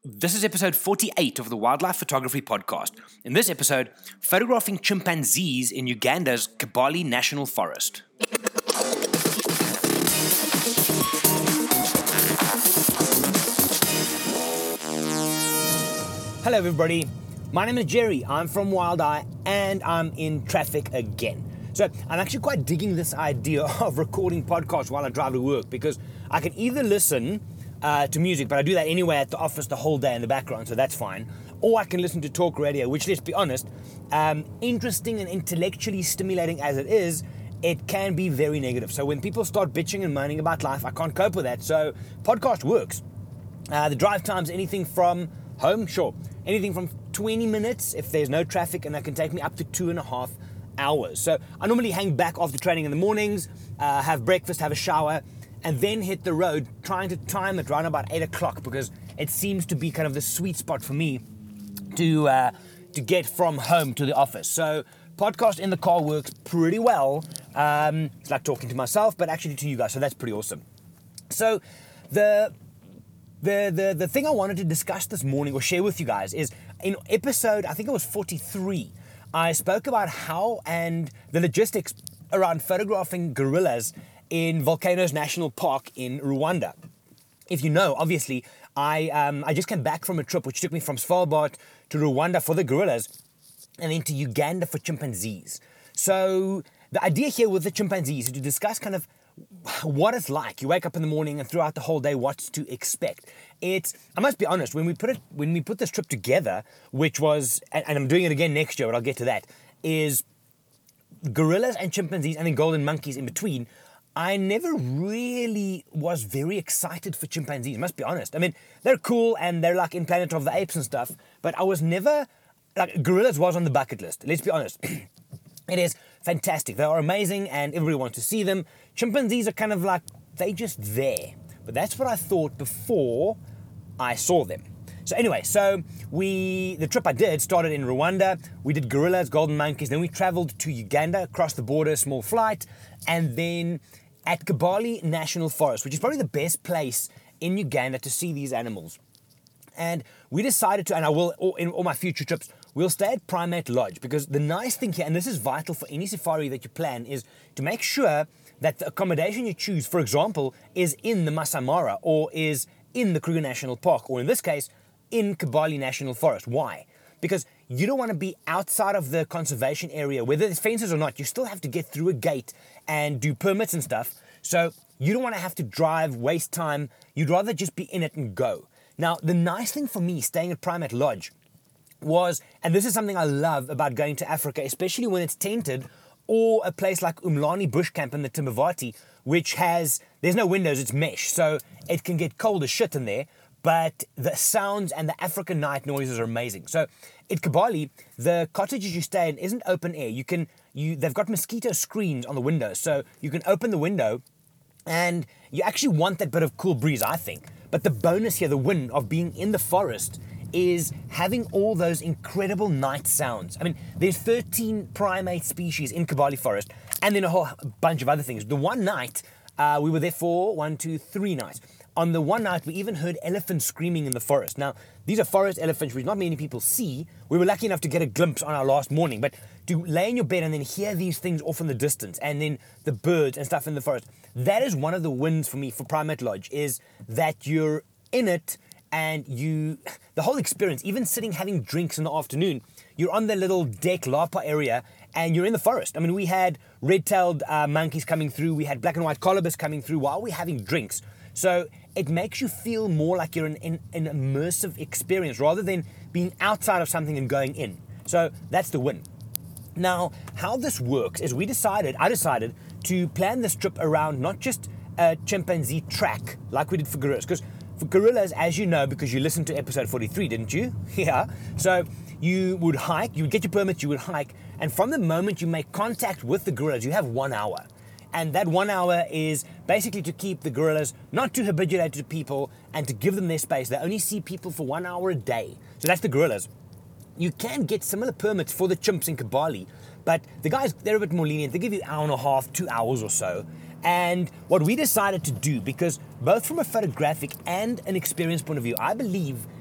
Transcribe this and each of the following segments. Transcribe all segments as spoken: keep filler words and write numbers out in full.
This is episode forty-eight of the Wildlife Photography Podcast. In this episode, photographing chimpanzees in Uganda's Kibale National Forest. Hello everybody, my name is Jerry, I'm from Wild Eye, and I'm in traffic again. So I'm actually quite digging this idea of recording podcasts while I drive to work, because I can either listen uh, to music, but I do that anyway at the office the whole day in the background, so that's fine, or I can listen to talk radio, which, let's be honest, um, interesting and intellectually stimulating as it is, it can be very negative. So when people start bitching and moaning about life, I can't cope with that, so podcast works. Uh, the drive time's anything from home, sure, anything from twenty minutes if there's no traffic, and that can take me up to two and a half hours. So I normally hang back after training in the mornings, uh, have breakfast, have a shower, and then hit the road, trying to time it around about eight o'clock, because it seems to be kind of the sweet spot for me to uh, to get from home to the office. So podcast in the car works pretty well. Um, it's like talking to myself, but actually to you guys, so that's pretty awesome. So the The, the the thing I wanted to discuss this morning or share with you guys is in episode, I think it was forty-three, I spoke about how and the logistics around photographing gorillas in Volcanoes National Park in Rwanda. If you know, obviously, I um, I just came back from a trip which took me from Svalbard to Rwanda for the gorillas and then to Uganda for chimpanzees. So the idea here with the chimpanzees is to discuss kind of what it's like. You wake up in the morning and throughout the whole day, what to expect. It's, I must be honest, when we put it, when we put this trip together, which was, and, and I'm doing it again next year, but I'll get to that, is gorillas and chimpanzees and then golden monkeys in between. I never really was very excited for chimpanzees, must be honest. I mean, they're cool and they're like in Planet of the Apes and stuff, but I was never, like, gorillas was on the bucket list, let's be honest. It is fantastic. They are amazing and everybody wants to see them. Chimpanzees are kind of like, they just there. But that's what I thought before I saw them. So anyway, so we, the trip I did started in Rwanda. We did gorillas, golden monkeys. Then we traveled to Uganda, across the border, small flight. And then at Kibale National Forest, which is probably the best place in Uganda to see these animals. And we decided to, and I will, in all my future trips, we'll stay at Primate Lodge, because the nice thing here, and this is vital for any safari that you plan, is to make sure that the accommodation you choose, for example, is in the Masai Mara or is in the Kruger National Park, or in this case, in Kibale National Forest. Why? Because you don't want to be outside of the conservation area, whether there's fences or not. You still have to get through a gate and do permits and stuff. So you don't want to have to drive, waste time. You'd rather just be in it and go. Now, the nice thing for me staying at Primate Lodge was, and this is something I love about going to Africa, especially when it's tented, or a place like Umlani Bush Camp in the Timbavati, which has, there's no windows, it's mesh, so it can get cold as shit in there, but the sounds and the African night noises are amazing. So at Kibale, the cottages you stay in isn't open air. You can, you, they've got mosquito screens on the windows, so you can open the window and you actually want that bit of cool breeze, I think. But the bonus here, the win of being in the forest, is having all those incredible night sounds. I mean, there's thirteen primate species in Kibale Forest, and then a whole bunch of other things. The one night, uh, we were there for one, two, three nights. On the one night, we even heard elephants screaming in the forest. Now, these are forest elephants, which not many people see. We were lucky enough to get a glimpse on our last morning, but to lay in your bed and then hear these things off in the distance, and then the birds and stuff in the forest, that is one of the wins for me for Primate Lodge, is that you're in it, and you, the whole experience, even sitting having drinks in the afternoon, you're on the little deck lapa area and you're in the forest. I mean, we had red-tailed uh, monkeys coming through, we had black and white colobus coming through while we're having drinks. So it makes you feel more like you're in, in, in an immersive experience rather than being outside of something and going in. So that's the win. Now, how this works is we decided, I decided to plan this trip around not just a chimpanzee track like we did for gorillas, because for gorillas, as you know, because you listened to episode forty-three, didn't you? Yeah. So you would hike, you would get your permit, you would hike, and from the moment you make contact with the gorillas, you have one hour. And that one hour is basically to keep the gorillas not too habituated to people and to give them their space. They only see people for one hour a day. So that's the gorillas. You can get similar permits for the chimps in Kibale, but the guys, they're a bit more lenient. They give you an hour and a half, two hours or so. And what we decided to do, because both from a photographic and an experience point of view, I believe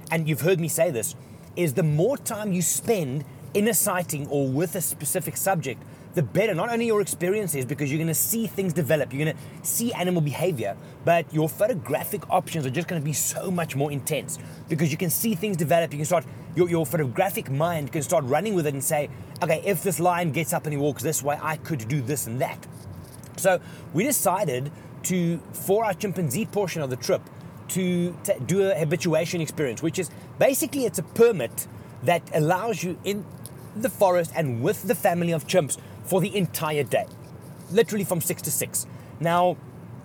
and you've heard me say this, is the more time you spend in a sighting or with a specific subject, the better not only your experience is, because you're going to see things develop, you're going to see animal behavior, but your photographic options are just going to be so much more intense, because you can see things develop. You can start, your, your photographic mind can start running with it and say, okay, if this lion gets up and he walks this way, I could do this and that. So we decided to, for our chimpanzee portion of the trip, to t- do a habituation experience, which is basically, it's a permit that allows you in the forest and with the family of chimps for the entire day, literally from six to six. Now,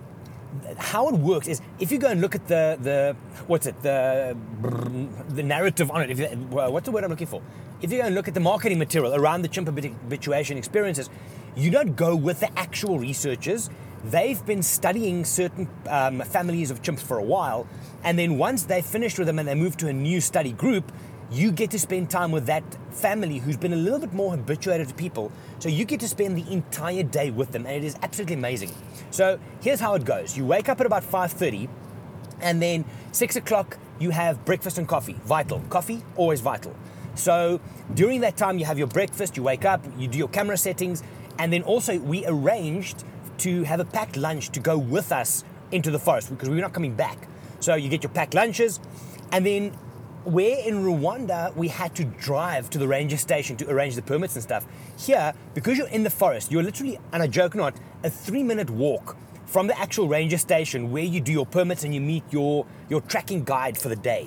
how it works is, if you go and look at the the what's it the the narrative on it, if you, what's the word I'm looking for? If you go and look at the marketing material around the chimp habituation experiences, you don't go with the actual researchers. They've been studying certain um, families of chimps for a while, and then once they've finished with them and they move to a new study group, you get to spend time with that family who's been a little bit more habituated to people. So you get to spend the entire day with them, and it is absolutely amazing. So here's how it goes. You wake up at about five thirty, and then six o'clock you have breakfast and coffee. Vital. Coffee, always vital. So during that time you have your breakfast, you wake up, you do your camera settings, and then also we arranged to have a packed lunch to go with us into the forest, because we're not coming back. So you get your packed lunches, and then where in Rwanda we had to drive to the ranger station to arrange the permits and stuff, here, because you're in the forest, you're literally, and I joke not, a three minute walk from the actual ranger station where you do your permits and you meet your, your tracking guide for the day.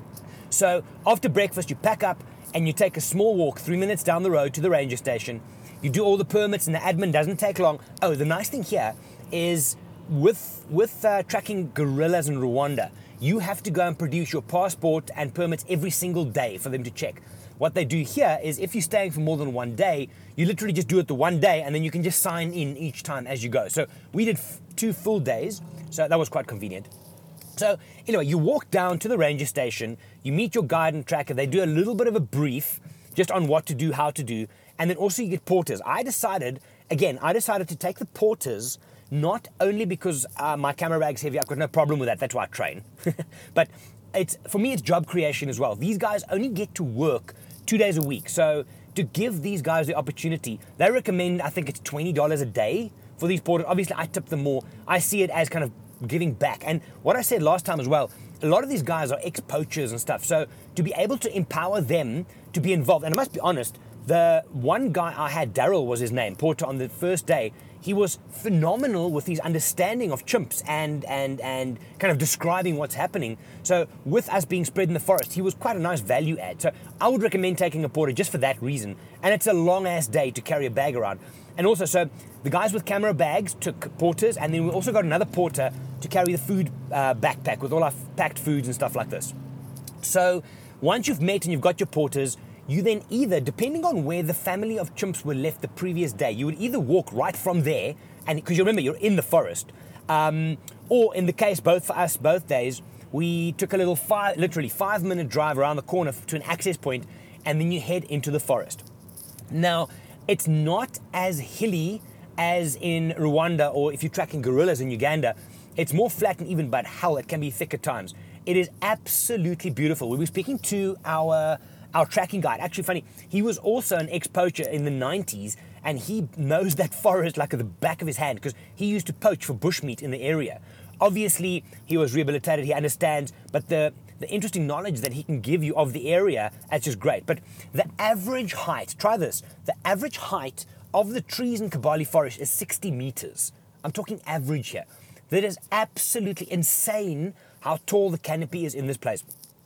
So after breakfast, you pack up and you take a small walk three minutes down the road to the ranger station. You do all the permits and the admin doesn't take long. Oh, the nice thing here is with, with uh, tracking gorillas in Rwanda, you have to go and produce your passport and permits every single day for them to check. What they do here is, if you're staying for more than one day, you literally just do it the one day and then you can just sign in each time as you go. So we did f- two full days, so that was quite convenient. So anyway, you walk down to the ranger station, you meet your guide and tracker, they do a little bit of a brief just on what to do, how to do, and then also you get porters. I decided, again, I decided to take the porters not only because uh, my camera bag's heavy, I've got no problem with that, that's why I train, but it's for me, it's job creation as well. These guys only get to work two days a week, so to give these guys the opportunity, they recommend, I think it's twenty dollars a day for these porters. Obviously, I tip them more. I see it as kind of giving back. And what I said last time as well, a lot of these guys are ex-poachers and stuff, so to be able to empower them to be involved, and I must be honest, the one guy I had, Daryl was his name, porter, on the first day, he was phenomenal with his understanding of chimps and and and kind of describing what's happening. So with us being spread in the forest, he was quite a nice value add. So I would recommend taking a porter just for that reason. And it's a long ass day to carry a bag around. And also, so the guys with camera bags took porters, and then we also got another porter to carry the food uh, backpack with all our packed foods and stuff like this. So once you've met and you've got your porters, you then either, depending on where the family of chimps were left the previous day, you would either walk right from there, and because you remember, you're in the forest, um, or in the case, both for us, both days, we took a little five, literally five minute drive around the corner to an access point, and then you head into the forest. Now, it's not as hilly as in Rwanda, or if you're tracking gorillas in Uganda. It's more flat and even, but hell, it can be thick at times. It is absolutely beautiful. We were speaking to our our tracking guide. Actually funny, he was also an ex-poacher in the nineties, and he knows that forest like at the back of his hand, because he used to poach for bushmeat in the area. Obviously, he was rehabilitated, he understands, but the, the interesting knowledge that he can give you of the area, that's just great. But the average height, try this, the average height of the trees in Kibale Forest is sixty meters. I'm talking average here. That is absolutely insane how tall the canopy is in this place.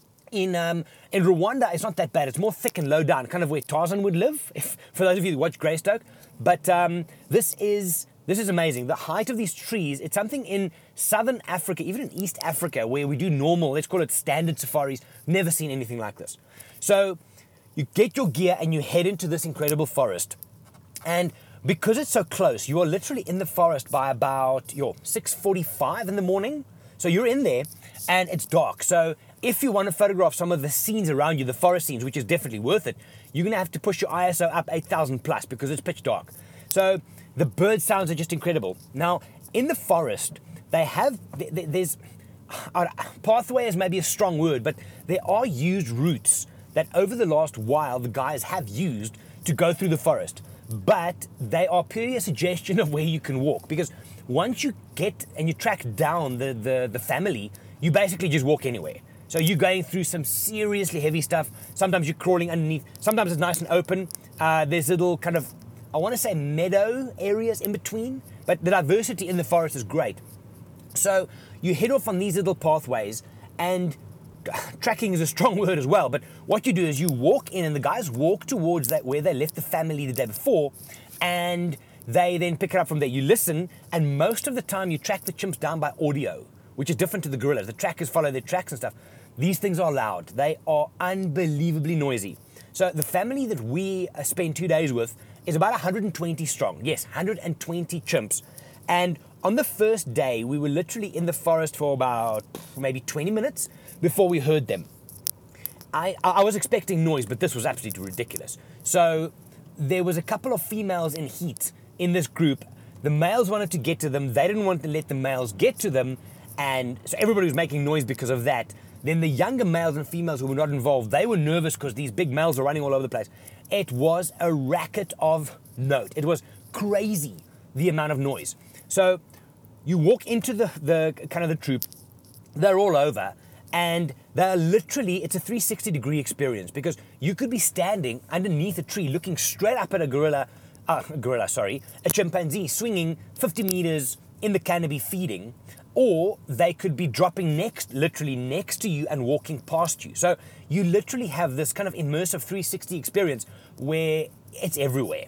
In um, in Rwanda, it's not that bad. It's more thick and low down, kind of where Tarzan would live, if, for those of you who watch Greystoke. But um, this is this is amazing. The height of these trees, it's something in Southern Africa, even in East Africa, where we do normal, let's call it standard safaris, never seen anything like this. So you get your gear and you head into this incredible forest. And because it's so close, you are literally in the forest by about your six forty-five in the morning. So you're in there and it's dark. So if you want to photograph some of the scenes around you, the forest scenes, which is definitely worth it, you're going to have to push your I S O up eight thousand plus because it's pitch dark. So the bird sounds are just incredible. Now, in the forest, they have, there's, uh, pathway is maybe a strong word, but there are used routes that over the last while the guys have used to go through the forest. But they are purely a suggestion of where you can walk, because once you get and you track down the, the, the family, you basically just walk anywhere. So you're going through some seriously heavy stuff. Sometimes you're crawling underneath. Sometimes it's nice and open. Uh, there's little kind of, I want to say meadow areas in between, but the diversity in the forest is great. So you head off on these little pathways, and tracking is a strong word as well, but what you do is you walk in, and the guys walk towards that where they left the family the day before, and they then pick it up from there. You listen, and most of the time you track the chimps down by audio, which is different to the gorillas. The trackers follow their tracks and stuff. These things are loud. They are unbelievably noisy. So the family that we spend two days with is about one hundred twenty strong. Yes, one hundred twenty chimps. And on the first day, we were literally in the forest for about maybe twenty minutes before we heard them. I, I was expecting noise, but this was absolutely ridiculous. So there was a couple of females in heat in this group. The males wanted to get to them. They didn't want to let the males get to them. And so everybody was making noise because of that. Then the younger males and females who were not involved, they were nervous because these big males are running all over the place. It was a racket of note. It was crazy, the amount of noise. So you walk into the, the kind of the troop, they're all over, and they're literally, it's a three sixty degree experience, because you could be standing underneath a tree looking straight up at a gorilla, uh, a gorilla, sorry, a chimpanzee swinging fifty meters in the canopy feeding, or they could be dropping next, literally next to you and walking past you. So you literally have this kind of immersive three sixty experience where it's everywhere.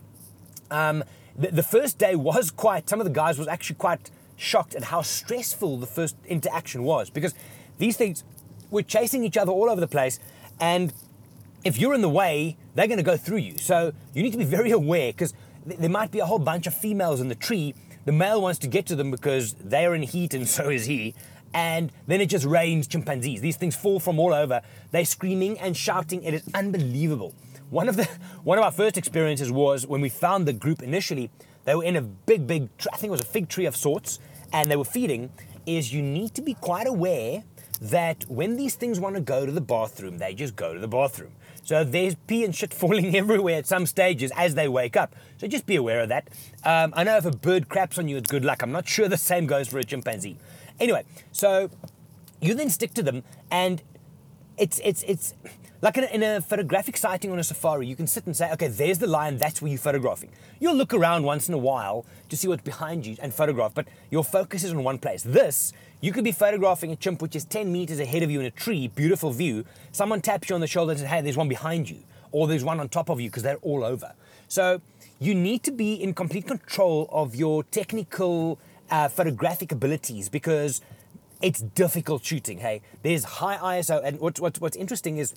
Um, the, the first day was quite, some of the guys was actually quite shocked at how stressful the first interaction was, because these things were chasing each other all over the place, and if you're in the way, they're going to go through you. So you need to be very aware, because th- there might be a whole bunch of females in the tree. The male wants to get to them because they're in heat and so is he, and then it just rains chimpanzees. These things fall from all over. They're screaming and shouting. It is unbelievable. One of the one of our first experiences was when we found the group initially. They were in a big, big, I think it was a fig tree of sorts, and they were feeding. Is you need to be quite aware that when these things want to go to the bathroom, they just go to the bathroom. So there's pee and shit falling everywhere at some stages as they wake up. So just be aware of that. Um, I know if a bird craps on you, it's good luck. I'm not sure the same goes for a chimpanzee. Anyway, so you then stick to them, and it's it's it's like in a, in a photographic sighting on a safari, you can sit and say, okay, there's the lion, that's where you're photographing. You'll look around once in a while to see what's behind you and photograph, but your focus is on one place. This, you could be photographing a chimp which is ten meters ahead of you in a tree, beautiful view. Someone taps you on the shoulder and says, hey, there's one behind you, or there's one on top of you, because they're all over. So you need to be in complete control of your technical uh, photographic abilities, because it's difficult shooting, hey. There's high I S O, and what's, what's, what's interesting is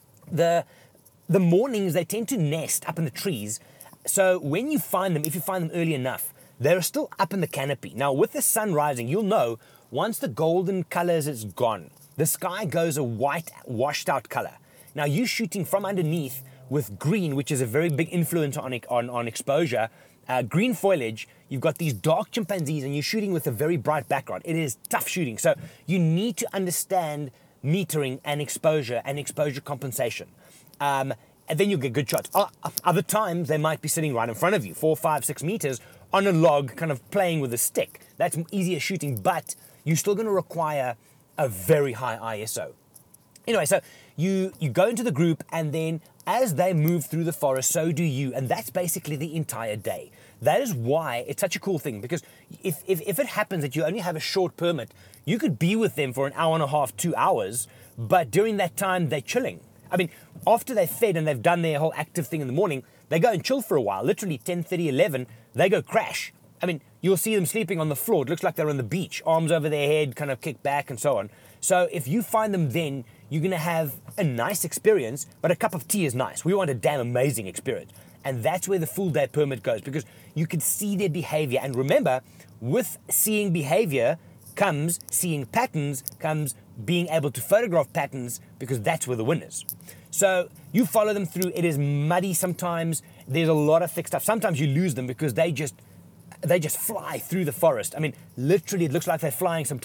the the mornings they tend to nest up in the trees. So when you find them, if you find them early enough, they're still up in the canopy. Now with the sun rising, you'll know once the golden colors is gone, the sky goes a white washed out color. Now you're shooting from underneath with green, which is a very big influence on on, on exposure. Uh, green foliage, you've got these dark chimpanzees, and you're shooting with a very bright background. It is tough shooting. So you need to understand metering and exposure and exposure compensation. Um, and then you'll get good shots. Other times, they might be sitting right in front of you, four, five, six meters on a log, kind of playing with a stick. That's easier shooting, but you're still going to require a very high I S O. Anyway, so you, you go into the group, and then as they move through the forest, so do you. And that's basically the entire day. That is why it's such a cool thing, because if, if, if it happens that you only have a short permit, you could be with them for an hour and a half, two hours, but during that time, they're chilling. I mean, after they've fed and they've done their whole active thing in the morning, they go and chill for a while. Literally ten thirty, eleven, they go crash. I mean, you'll see them sleeping on the floor. It looks like they're on the beach, arms over their head, kind of kicked back and so on. So if you find them then, you're going to have a nice experience, but a cup of tea is nice. We want a damn amazing experience. And that's where the full day permit goes, because you can see their behavior. And remember, with seeing behavior comes seeing patterns, comes being able to photograph patterns, because that's where the win is. So you follow them through. It is muddy sometimes. There's a lot of thick stuff. Sometimes you lose them because they just they just fly through the forest. I mean, literally, it looks like they're flying sometimes.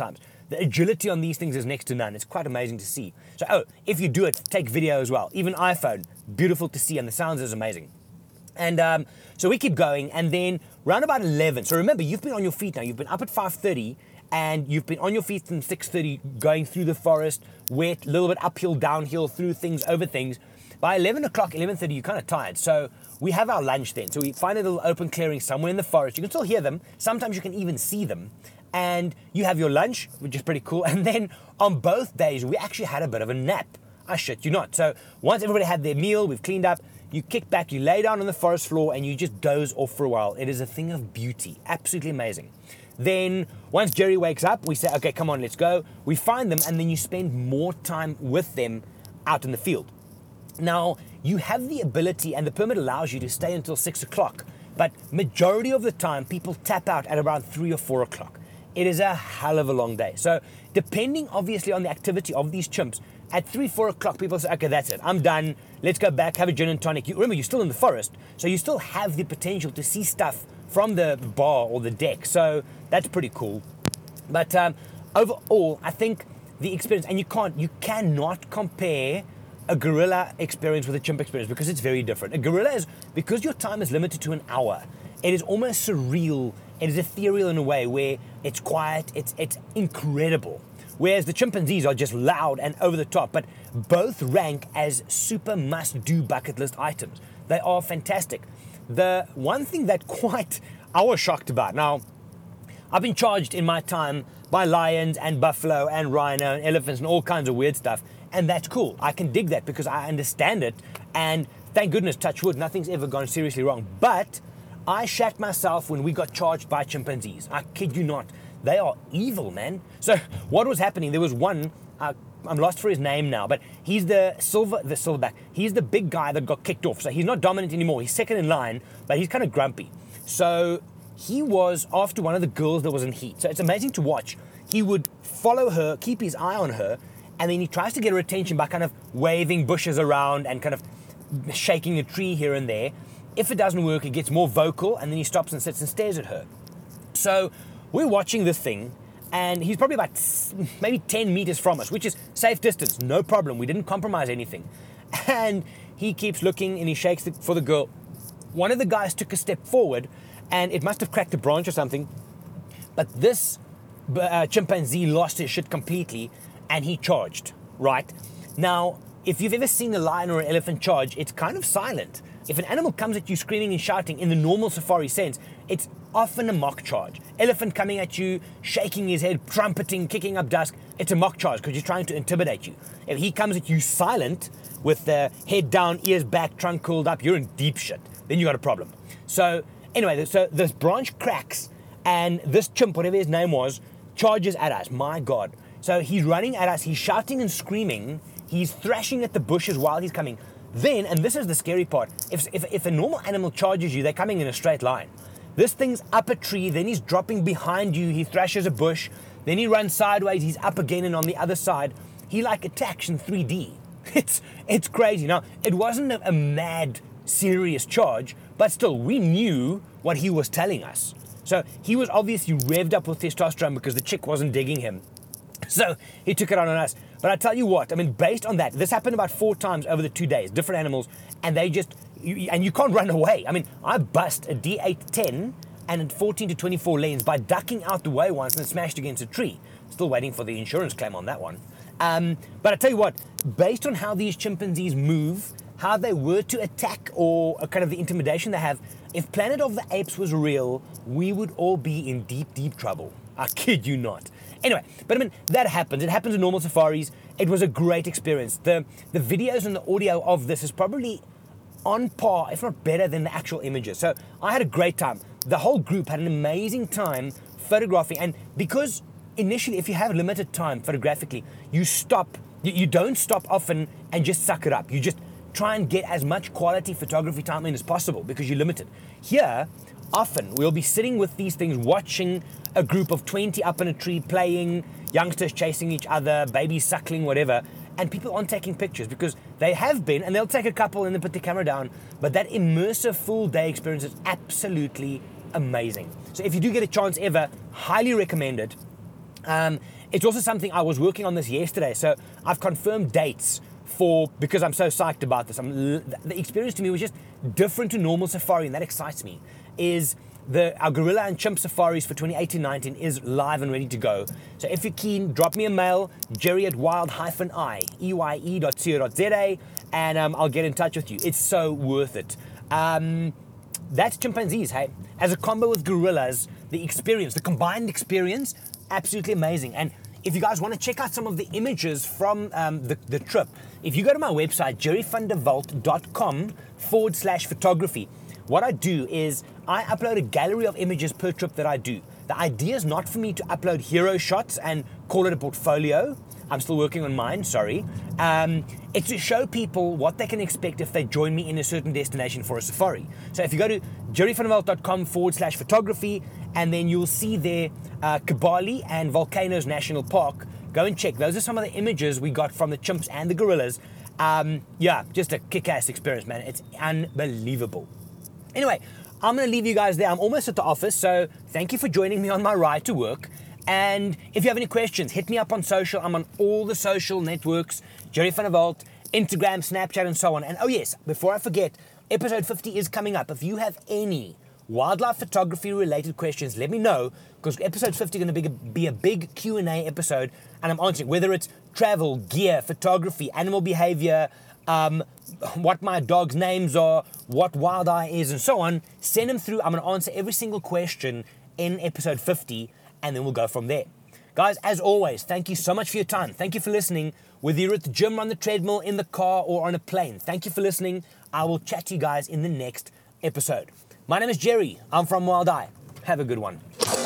the agility on these things is next to none. It's quite amazing to see. So, oh, if you do it, take video as well. Even iPhone, beautiful to see, and the sounds is amazing. And um, so we keep going, and then round about eleven. So remember, you've been on your feet now. You've been up at five thirty, and you've been on your feet from six thirty, going through the forest, wet, a little bit uphill, downhill, through things, over things. By eleven o'clock, eleven thirty, you're kind of tired. So we have our lunch then. So we find a little open clearing somewhere in the forest. You can still hear them. Sometimes you can even see them. And you have your lunch, which is pretty cool. And then on both days, we actually had a bit of a nap. I shit you not. So once everybody had their meal, we've cleaned up, you kick back, you lay down on the forest floor, and you just doze off for a while. It is a thing of beauty. Absolutely amazing. Then once Jerry wakes up, we say, okay, come on, let's go. We find them, and then you spend more time with them out in the field. Now, you have the ability, and the permit allows you to stay until six o'clock, but majority of the time, people tap out at around three or four o'clock. It is a hell of a long day. So depending obviously on the activity of these chimps, at three, four o'clock, people say, okay, that's it. I'm done. Let's go back, have a gin and tonic. You, remember, you're still in the forest, so you still have the potential to see stuff from the bar or the deck. So that's pretty cool. But um, overall, I think the experience, and you can't, you cannot compare a gorilla experience with a chimp experience because it's very different. A gorilla is, because your time is limited to an hour, it is almost surreal. It is ethereal in a way where it's quiet, it's it's incredible. Whereas the chimpanzees are just loud and over the top, but both rank as super must-do bucket list items. They are fantastic. The one thing that quite I was shocked about, now, I've been charged in my time by lions and buffalo and rhino and elephants and all kinds of weird stuff, and that's cool. I can dig that because I understand it, and thank goodness, touch wood, nothing's ever gone seriously wrong. But I shat myself when we got charged by chimpanzees. I kid you not. They are evil, man. So what was happening, there was one, uh, I'm lost for his name now, but he's the silver, the silverback. He's the big guy that got kicked off. So he's not dominant anymore. He's second in line, but he's kind of grumpy. So he was after one of the girls that was in heat. So it's amazing to watch. He would follow her, keep his eye on her, and then he tries to get her attention by kind of waving bushes around and kind of shaking a tree here and there. If it doesn't work, he gets more vocal, and then he stops and sits and stares at her. So we're watching this thing, and he's probably about maybe ten meters from us, which is safe distance, no problem. We didn't compromise anything. And he keeps looking, and he shakes for the girl. One of the guys took a step forward, and it must have cracked a branch or something, but this uh, chimpanzee lost his shit completely, and he charged, right? Now, if you've ever seen a lion or an elephant charge, it's kind of silent. If an animal comes at you screaming and shouting in the normal safari sense, it's often a mock charge. Elephant coming at you, shaking his head, trumpeting, kicking up dust, it's a mock charge because he's trying to intimidate you. If he comes at you silent, with the head down, ears back, trunk curled up, you're in deep shit. Then you got a problem. So anyway, so this branch cracks, and this chimp, whatever his name was, charges at us. My God. So he's running at us, he's shouting and screaming, he's thrashing at the bushes while he's coming. Then, and this is the scary part, if, if, if a normal animal charges you, they're coming in a straight line. This thing's up a tree, then he's dropping behind you, he thrashes a bush, then he runs sideways, he's up again and on the other side. He like attacks in three D. It's it's crazy. Now, it wasn't a, a mad, serious charge, but still, we knew what he was telling us. So he was obviously revved up with testosterone because the chick wasn't digging him. So he took it out on us. But I tell you what, I mean, based on that, this happened about four times over the two days, different animals, and they just, you, and you can't run away. I mean, I bust a D eight ten and a fourteen to twenty-four lanes by ducking out the way once and smashed against a tree. Still waiting for the insurance claim on that one. Um, but I tell you what, based on how these chimpanzees move, how they were to attack, or kind of the intimidation they have, if Planet of the Apes was real, we would all be in deep, deep trouble. I kid you not. Anyway, but I mean, that happens. It happens in normal safaris. It was a great experience. The the videos and the audio of this is probably on par, if not better, than the actual images. So I had a great time. The whole group had an amazing time photographing. And because initially, if you have limited time photographically, you stop, you, you don't stop often and just suck it up. You just try and get as much quality photography time in as possible because you're limited. Here, often we'll be sitting with these things, watching a group of twenty up in a tree playing, youngsters chasing each other, babies suckling, whatever, and people aren't taking pictures because they have been, and they'll take a couple and then put the camera down, but that immersive full day experience is absolutely amazing. So if you do get a chance ever, highly recommend it. Um, it's also something I was working on this yesterday, so I've confirmed dates for, because I'm so psyched about this. I'm, the experience to me was just different to normal safari, and that excites me, is the our gorilla and chimp safaris for twenty eighteen nineteen is live and ready to go. So if you're keen, drop me a mail, jerry at wild I, E Y E dot co dot Z A, and um, I'll get in touch with you. It's so worth it. Um, that's chimpanzees, hey? As a combo with gorillas, the experience, the combined experience, absolutely amazing. And if you guys want to check out some of the images from um, the, the trip, if you go to my website, jerryvanderwalt.com forward slash photography, what I do is I upload a gallery of images per trip that I do. The idea is not for me to upload hero shots and call it a portfolio. I'm still working on mine, sorry. Um, it's to show people what they can expect if they join me in a certain destination for a safari. So if you go to jerryvanderwalt.com forward slash photography, and then you'll see there uh, Kibale and Volcanoes National Park. Go and check. Those are some of the images we got from the chimps and the gorillas. Um, yeah, just a kick-ass experience, man. It's unbelievable. Anyway, I'm going to leave you guys there. I'm almost at the office, so thank you for joining me on my ride to work. And if you have any questions, hit me up on social. I'm on all the social networks, Jerry van der Walt, Instagram, Snapchat, and so on. And oh yes, before I forget, episode fifty is coming up. If you have any wildlife photography related questions, let me know, because episode fifty is going to be a, be a big Q and A episode, and I'm answering whether it's travel, gear, photography, animal behavior, um, what my dog's names are, what Wild Eye is, and so on. Send them through. I'm going to answer every single question in episode fifty, and then we'll go from there. Guys, as always, thank you so much for your time. Thank you for listening, whether you're at the gym, on the treadmill, in the car, or on a plane. Thank you for listening. I will chat to you guys in the next episode. My name is Jerry. I'm from Wild Eye. Have a good one.